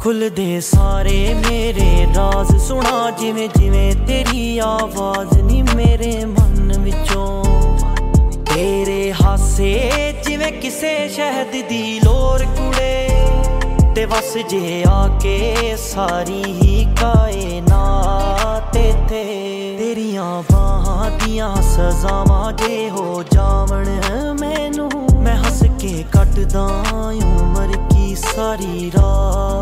खुल दे सारे मेरे राज सुना जिवें जिवें तेरी आवाज़ नी मेरे मन विचों। तेरे हासे जिवें किसे शहद दी लोर कुड़े ते वस जे आके सारी ही कायनात इत्थे। तेरियां बाहां दियां सजावां जे हो जावण मैनू मैं हस के कटदा उमर की सारी रात।